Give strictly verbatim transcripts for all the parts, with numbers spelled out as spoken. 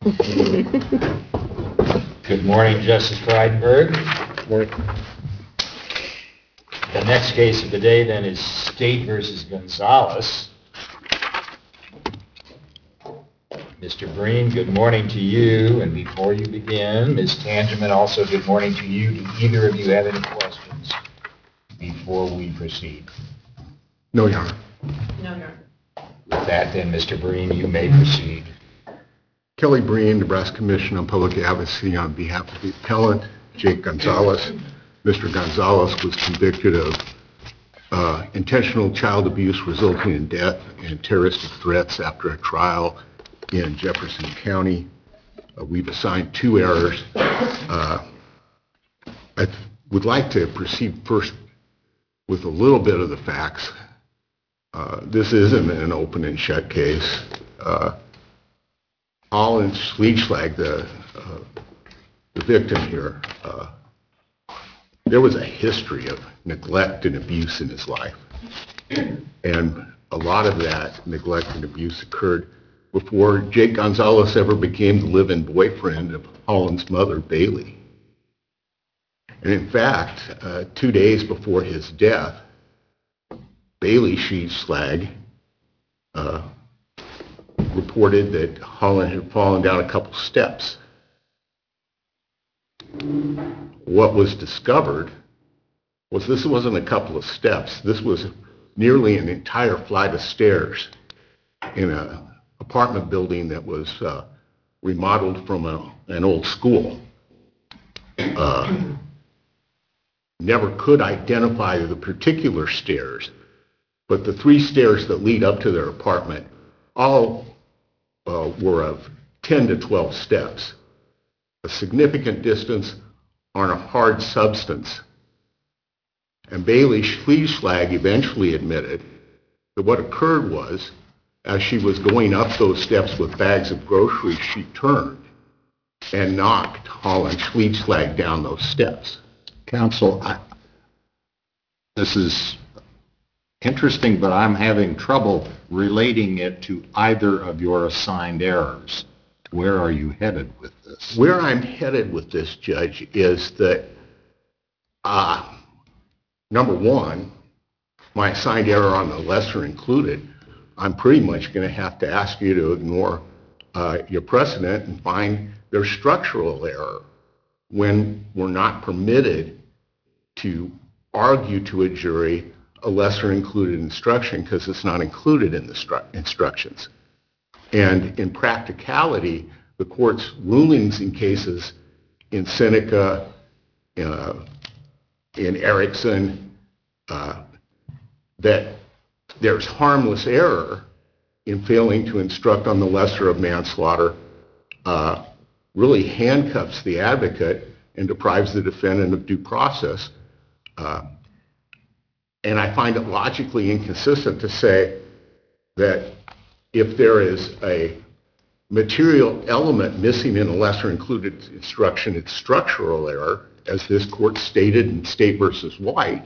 Good morning, Justice Frydenberg. Morning. The next case of the day then is State versus Gonzalez. Mister Breen, good morning to you. And before you begin, Miz Tangeman, also good morning to you. Do either of you have any questions before we proceed? No, Your Honor. No, Your Honor. With that then, Mister Breen, you may proceed. Kelly Breen, Nebraska Commission on Public Advocacy, on behalf of the appellant, Jake Gonzalez. Mister Gonzalez was convicted of uh, intentional child abuse resulting in death and terroristic threats after a trial in Jefferson County. Uh, we've assigned two errors. Uh, I would like to proceed first with a little bit of the facts. Uh, this isn't an open and shut case. Uh, Holland Schliegschlag, the, uh, the victim here, uh, there was a history of neglect and abuse in his life. And a lot of that neglect and abuse occurred before Jake Gonzalez ever became the live-in boyfriend of Holland's mother, Bailey. And in fact, uh, two days before his death, Bailey Schliegschlag uh, reported that Holland had fallen down a couple steps. What was discovered was this wasn't a couple of steps. This was nearly an entire flight of stairs in an apartment building that was uh, remodeled from a, an old school. Uh, never could identify the particular stairs, but the three stairs that lead up to their apartment all uh, were of ten to twelve steps, a significant distance on a hard substance. And Bailey Schliegschlag eventually admitted that what occurred was, as she was going up those steps with bags of groceries, she turned and knocked Holland Schliegschlag down those steps. Counsel, I, this is interesting, but I'm having trouble relating it to either of your assigned errors. Where are you headed with this? Where I'm headed with this, Judge, is that, uh, number one, my assigned error on the lesser included, I'm pretty much going to have to ask you to ignore uh, your precedent and find there's structural error when we're not permitted to argue to a jury a lesser included instruction because it's not included in the stru- instructions. And in practicality, the court's rulings in cases in Seneca, uh, in Erickson, uh, that there's harmless error in failing to instruct on the lesser of manslaughter uh, really handcuffs the advocate and deprives the defendant of due process. Uh, and I find it logically inconsistent to say that if there is a material element missing in a lesser included instruction, it's structural error, as this court stated in State versus White.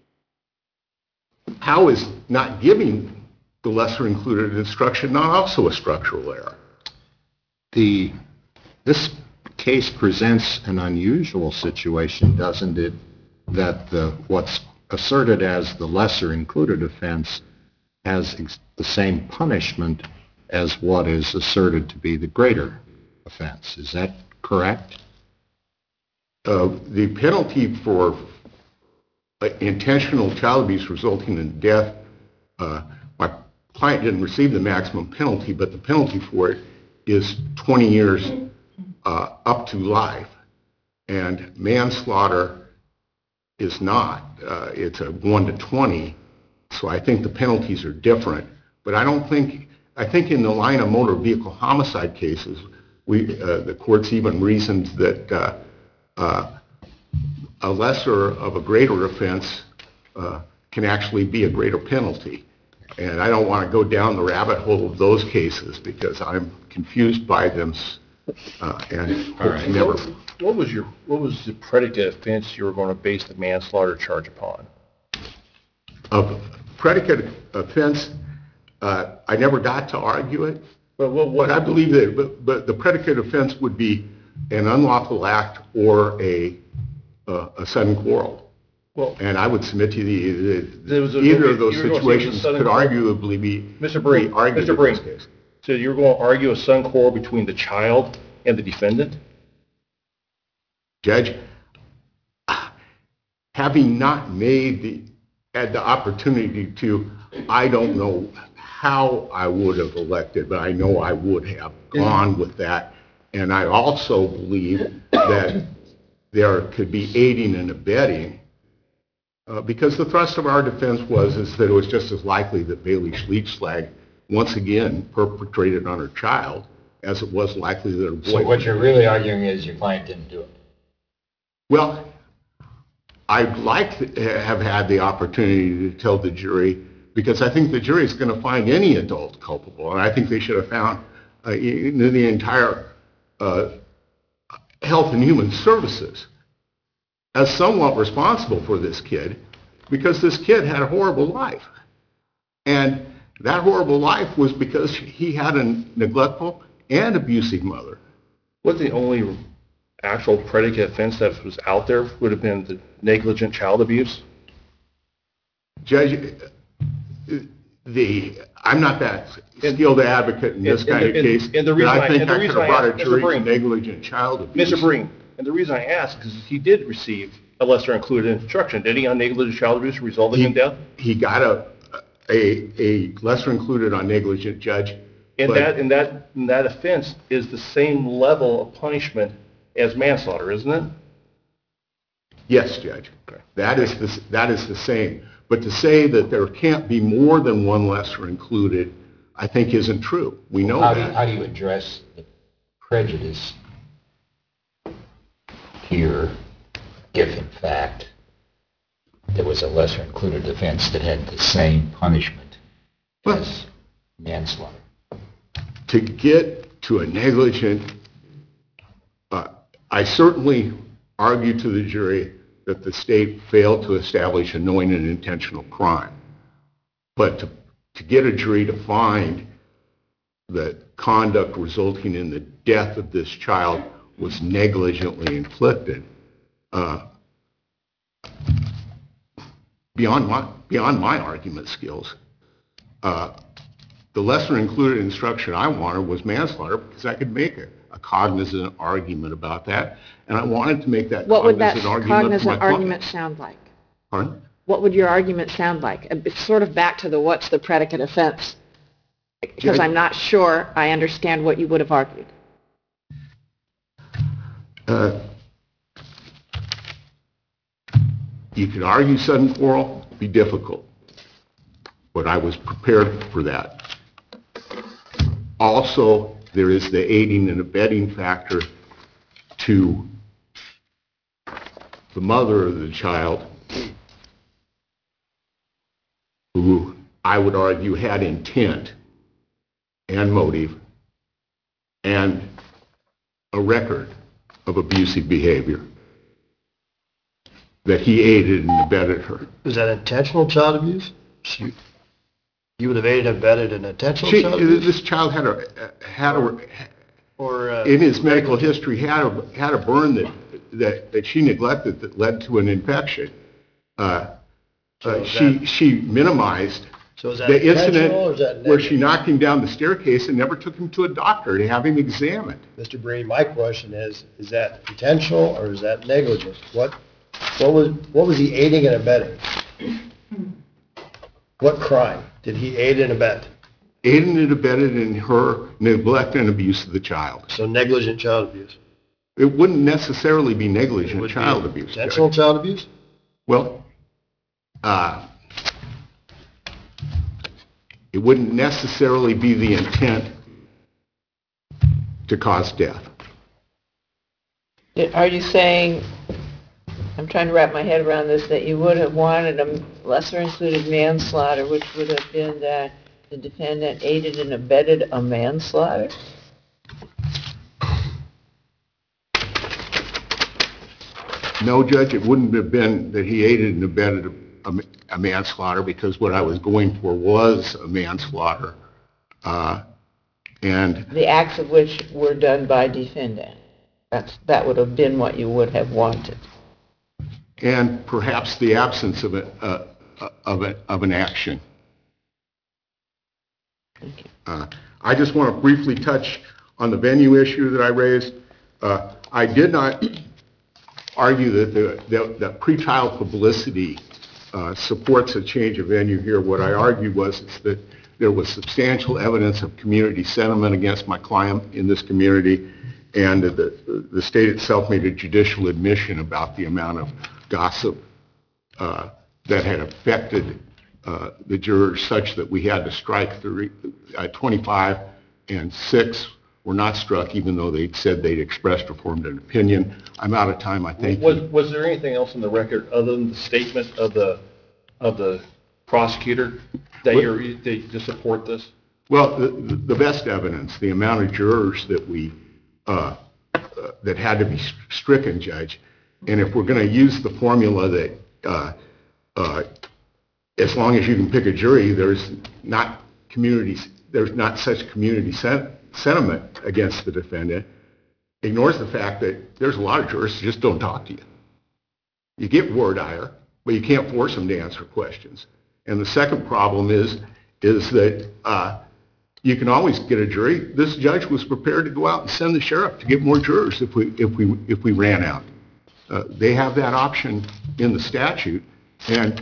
How is not giving the lesser included instruction not also a structural error? The, this case presents an unusual situation, doesn't it, that the, what's asserted as the lesser included offense has ex- the same punishment as what is asserted to be the greater offense. Is that correct? Uh, the penalty for uh, intentional child abuse resulting in death, uh, my client didn't receive the maximum penalty, but the penalty for it is twenty years uh, up to life. And manslaughter is not. Uh, it's a one to twenty. So I think the penalties are different. But I don't think, I think in the line of motor vehicle homicide cases, we, uh, the courts even reasoned that uh, uh, a lesser of a greater offense uh, can actually be a greater penalty. And I don't want to go down the rabbit hole of those cases because I'm confused by them uh, and All right. never. What was your, what was the predicate offense you were going to base the manslaughter charge upon? Of predicate offense, uh, I never got to argue it. But what, what, But I believe that, but, but the predicate offense would be an unlawful act or a, uh, a sudden quarrel. well, And I would submit to you that There was a- either of those you were gonna say it was a situations sudden could quarrel? arguably be, Mister Breen, be argued Mister in Breen. this case. so you're going to argue a sudden quarrel between the child and the defendant? Judge, having not made the, had the opportunity to, I don't know how I would have elected, but I know I would have gone with that. And I also believe that there could be aiding and abetting, uh, because the thrust of our defense was is that it was just as likely that Bailey Schliechslag once again perpetrated on her child as it was likely that her boyfriend. So what you're really arguing is your client didn't do it. Well, I'd like to have had the opportunity to tell the jury, because I think the jury is going to find any adult culpable, and I think they should have found uh, in the entire uh, Health and Human Services as somewhat responsible for this kid, because this kid had a horrible life. And that horrible life was because he had a neglectful and abusive mother. What the only actual predicate offense that was out there would have been the negligent child abuse? Judge, the, I'm not that skilled advocate in this And- and kind of the- and- case, and the but reason I- I think and the I could reason have I brought a asked, Mister jury to Breen. negligent child abuse. Mister Breen, and the reason I ask is he did receive a lesser included instruction, did he, on negligent child abuse resulting in death? He got a, a, a lesser included on negligent, Judge. And but- that, and that, and that offense is the same level of punishment as manslaughter, isn't it? Yes, Judge. Okay. That is the, that is the same. But to say that there can't be more than one lesser included, I think isn't true. We know How do you, that. how do you address the prejudice here if, in fact, there was a lesser included offense that had the same punishment as manslaughter? To get to a negligent, uh, I certainly argued to the jury that the state failed to establish a knowing and intentional crime. But to, to get a jury to find that conduct resulting in the death of this child was negligently inflicted, uh, beyond my, beyond my argument skills, uh, the lesser included instruction I wanted was manslaughter because I could make a, a cognizant argument about that, and I wanted to make that What would that cognizant argument for my cognizant client. argument sound like? Pardon? What would your argument sound like? It's sort of back to the what's the predicate offense, because I'm not sure I understand what you would have argued. Uh, you could argue sudden quarrel, be difficult, but I was prepared for that. Also, there is the aiding and abetting factor to the mother of the child, who I would argue had intent and motive and a record of abusive behavior, that he aided and abetted her. Was that intentional child abuse? You, you would have aided and abetted an intentional She, child abuse? this child had a, had a, Or, uh, in his medical history, had a, had a burn that, that, that she neglected that led to an infection. Uh, So uh, is she, that- she minimized So is that the incident intentional or is that where she negligent? knocked him down the staircase and never took him to a doctor to have him examined. Mister Breen, my question is, is that intentional or is that negligent? What, what was, what was he aiding and abetting? What crime did he aid and abet? Aided and abetted in her neglect and abuse of the child. So negligent child abuse. It wouldn't necessarily be Would negligent be child abuse. Judge. Intentional child abuse? Well, uh, it wouldn't necessarily be the intent to cause death. Are you saying, I'm trying to wrap my head around this, that you would have wanted a lesser included manslaughter, which would have been that the defendant aided and abetted a manslaughter? No, Judge, it wouldn't have been that he aided and abetted a, a, a manslaughter, because what I was going for was a manslaughter. Uh, And The acts of which were done by defendant. That's, that would have been what you would have wanted. and perhaps the absence of a, uh, of a, of an action. Uh, I just want to briefly touch on the venue issue that I raised. Uh, I did not argue that the that, that pretrial publicity uh, supports a change of venue here. What I argued was is that there was substantial evidence of community sentiment against my client in this community, and the, the state itself made a judicial admission about the amount of gossip uh, that had affected uh, the jurors, such that we had to strike the, uh, twenty-five and six were not struck, even though they said they'd expressed or formed an opinion. I'm out of time, I thank Was, you. was there anything else in the record other than the statement of the, of the prosecutor that you're, that to support this? Well, the, the best evidence, the amount of jurors that we, uh, uh, that had to be stricken, Judge, and if we're going to use the formula that uh, uh, as long as you can pick a jury, there's not communities, there's not such community sen- sentiment against the defendant, ignores the fact that there's a lot of jurors who just don't talk to you. You get word ire, but you can't force them to answer questions. And the second problem is, is that uh, you can always get a jury. This judge was prepared to go out and send the sheriff to get more jurors if we, if we, if we ran out. Uh, they have that option in the statute, and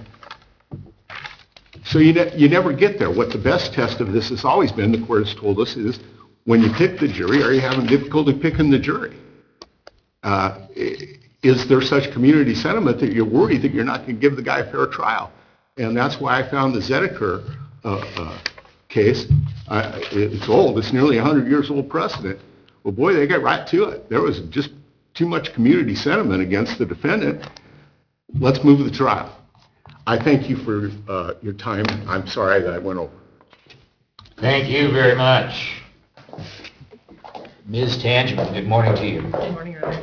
so you, ne- you never get there. What the best test of this has always been, the court has told us, is when you pick the jury, are you having difficulty picking the jury? Uh, is there such community sentiment that you're worried that you're not going to give the guy a fair trial? And that's why I found the Zediker uh, uh, case, uh, it's old, it's nearly one hundred years old precedent. Well, boy, they got right to it. There was just too much community sentiment against the defendant. Let's move the trial. I thank you for uh, your time. I'm sorry that I went over. Thank you very much. Miz Tangeman, good morning to you. Good morning, Your Honor.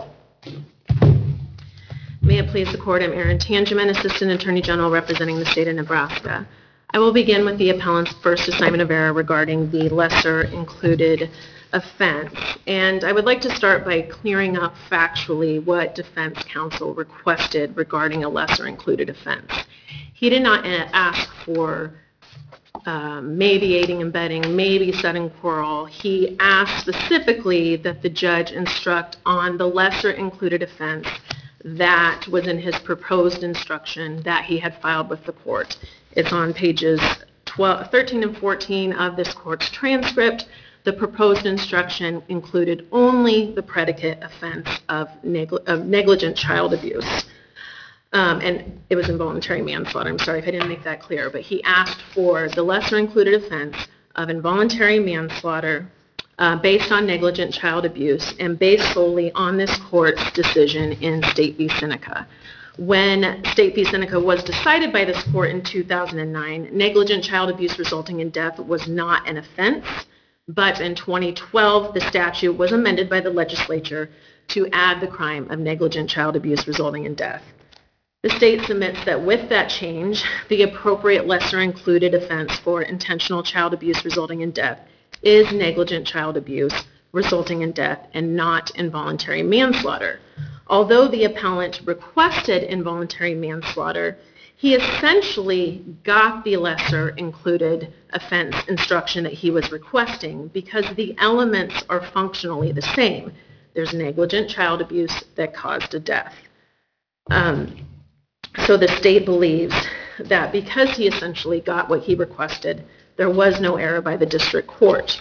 May it please the Court, I'm Erin Tangeman, Assistant Attorney General representing the state of Nebraska. I will begin with the appellant's first assignment of error regarding the lesser included offense. And I would like to start by clearing up factually what defense counsel requested regarding a lesser included offense. He did not ask for um, maybe aiding and abetting, maybe setting quarrel. He asked specifically that the judge instruct on the lesser included offense that was in his proposed instruction that he had filed with the court. It's on pages twelve, thirteen and fourteen of this court's transcript. The proposed instruction included only the predicate offense of, negli- of negligent child abuse. Um, and it was involuntary manslaughter. I'm sorry if I didn't make that clear, but he asked for the lesser included offense of involuntary manslaughter uh, based on negligent child abuse and based solely on this court's decision in State v. Seneca. When State v. Seneca was decided by this court in two thousand nine, negligent child abuse resulting in death was not an offense, but in twenty twelve, the statute was amended by the legislature to add the crime of negligent child abuse resulting in death. The state submits that with that change, the appropriate lesser included offense for intentional child abuse resulting in death is negligent child abuse resulting in death and not involuntary manslaughter. Although the appellant requested involuntary manslaughter, he essentially got the lesser included offense instruction that he was requesting because the elements are functionally the same. There's negligent child abuse that caused a death. Um, so the state believes that because he essentially got what he requested, there was no error by the district court.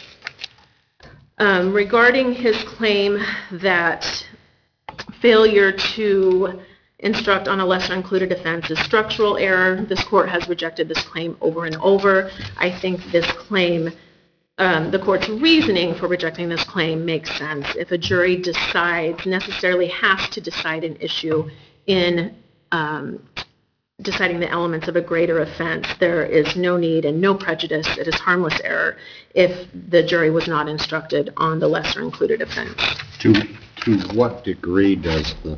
Um, regarding his claim that failure to instruct on a lesser included offense is structural error, this court has rejected this claim over and over. I think this claim, um, the court's reasoning for rejecting this claim makes sense. If a jury decides, necessarily has to decide an issue in um, deciding the elements of a greater offense, there is no need and no prejudice. It is harmless error if the jury was not instructed on the lesser included offense. To, to what degree does the,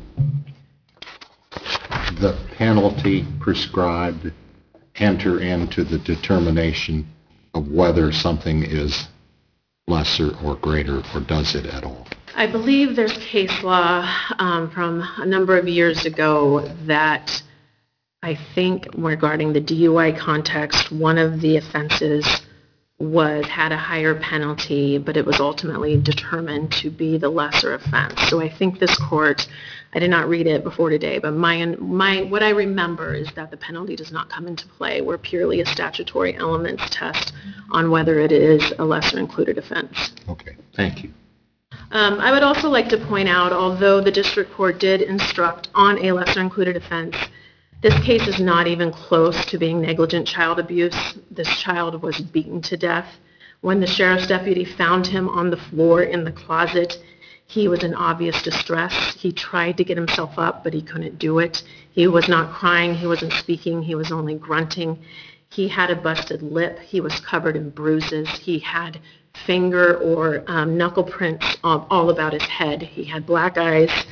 the penalty prescribed enter into the determination of whether something is lesser or greater, or does it at all? I believe there's case law um, from a number of years ago that I think regarding the D U I context, one of the offenses was had a higher penalty, but it was ultimately determined to be the lesser offense. So I think this court, I did not read it before today, but my my what I remember is that the penalty does not come into play. We're purely a statutory elements test on whether it is a lesser included offense. Okay, thank you. Um, I would also like to point out, although the district court did instruct on a lesser included offense, this case is not even close to being negligent child abuse. This child was beaten to death. When the sheriff's deputy found him on the floor in the closet, he was in obvious distress. He tried to get himself up, but he couldn't do it. He was not crying. He wasn't speaking. He was only grunting. He had a busted lip. He was covered in bruises. He had finger or um, knuckle prints all, all about his head. He had black eyes.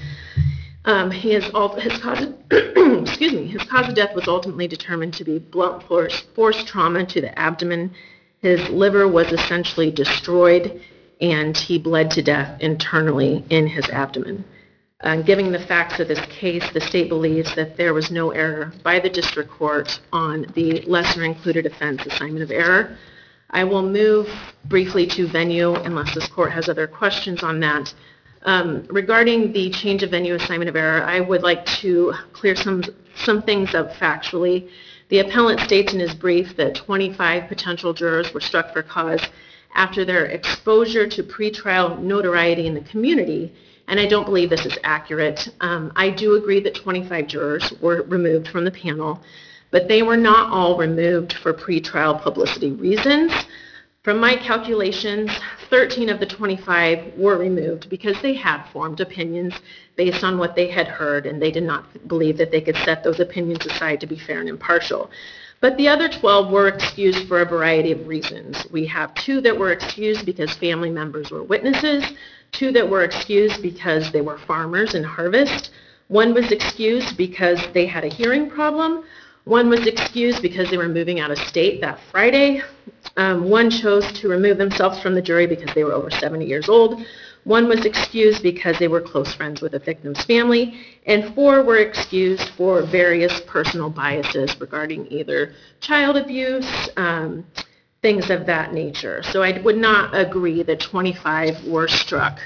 Um, he has all, his cause of, excuse me, his cause of death was ultimately determined to be blunt force, force trauma to the abdomen. His liver was essentially destroyed, and he bled to death internally in his abdomen. Uh, given the facts of this case, the state believes that there was no error by the district court on the lesser included offense assignment of error. I will move briefly to venue unless this court has other questions on that. Um, regarding the change of venue assignment of error, I would like to clear some, some things up factually. The appellant states in his brief that twenty-five potential jurors were struck for cause after their exposure to pretrial notoriety in the community, and I don't believe this is accurate. Um, I do agree that twenty-five jurors were removed from the panel, but they were not all removed for pretrial publicity reasons. From my calculations, thirteen of the twenty-five were removed because they had formed opinions based on what they had heard, and they did not believe that they could set those opinions aside to be fair and impartial. But the other twelve were excused for a variety of reasons. We have two that were excused because family members were witnesses, two that were excused because they were farmers in harvest, one was excused because they had a hearing problem, one was excused because they were moving out of state that Friday. Um, one chose to remove themselves from the jury because they were over seventy years old. One was excused because they were close friends with the victim's family. And four were excused for various personal biases regarding either child abuse, um, things of that nature. So I would not agree that twenty-five were struck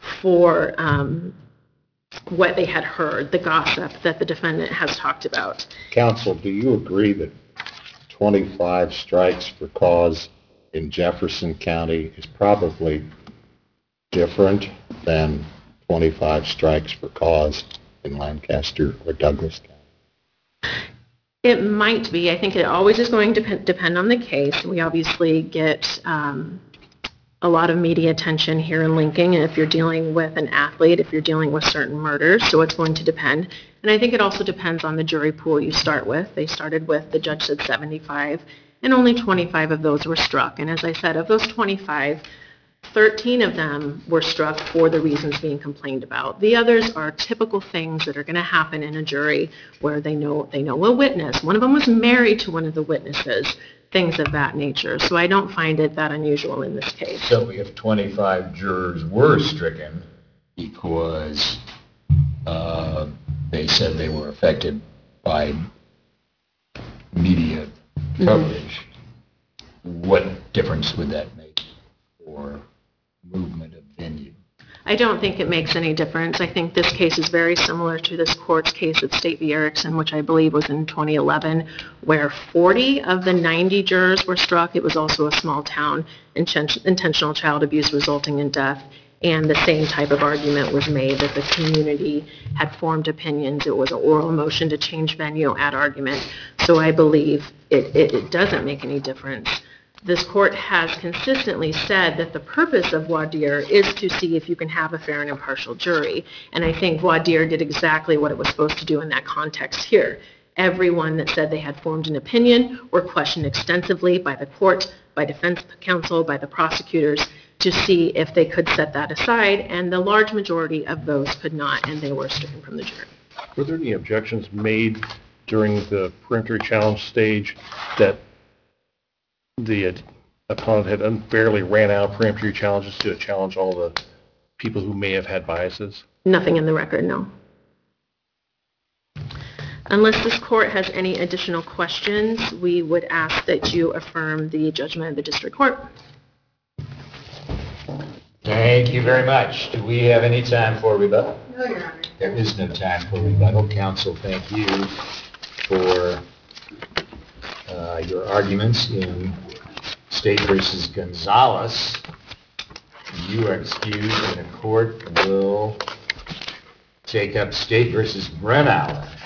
for um, what they had heard, the gossip that the defendant has talked about. Counsel, do you agree that twenty-five strikes for cause in Jefferson County is probably different than twenty-five strikes for cause in Lancaster or Douglas County? It might be. I think it always is going to dep- depend on the case. We obviously get um, a lot of media attention here in Lincoln, and if you're dealing with an athlete, if you're dealing with certain murders, so it's going to depend. And I think it also depends on the jury pool you start with. They started with, the judge said seventy-five, and only twenty-five of those were struck. And as I said, of those twenty-five, thirteen of them were struck for the reasons being complained about. The others are typical things that are going to happen in a jury where they know they know a witness. One of them was married to one of the witnesses, things of that nature. So I don't find it that unusual in this case. So if twenty-five jurors were stricken because uh, they said they were affected by media coverage, mm-hmm. what difference would that make for movement of venue? I don't think it makes any difference. I think this case is very similar to this court's case of State v. Erickson, which I believe was in twenty eleven, where forty of the ninety jurors were struck. It was also a small town, intentional child abuse resulting in death, and the same type of argument was made that the community had formed opinions. It was an oral motion to change venue at argument. So I believe it, it, it doesn't make any difference. This court has consistently said that the purpose of voir dire is to see if you can have a fair and impartial jury. And I think voir dire did exactly what it was supposed to do in that context here. Everyone that said they had formed an opinion were questioned extensively by the court, by defense counsel, by the prosecutors to see if they could set that aside. And the large majority of those could not, and they were stricken from the jury. Were there any objections made during the peremptory challenge stage that the appellant had unfairly ran out peremptory challenges to challenge all the people who may have had biases? Nothing in the record, no. Unless this court has any additional questions, we would ask that you affirm the judgment of the district court. Thank you very much. Do we have any time for rebuttal? No, Your Honor. There is no time for rebuttal. Counsel, thank you for uh, your arguments in State versus Gonzalez. You are excused, and the court will take up State versus Brennauer.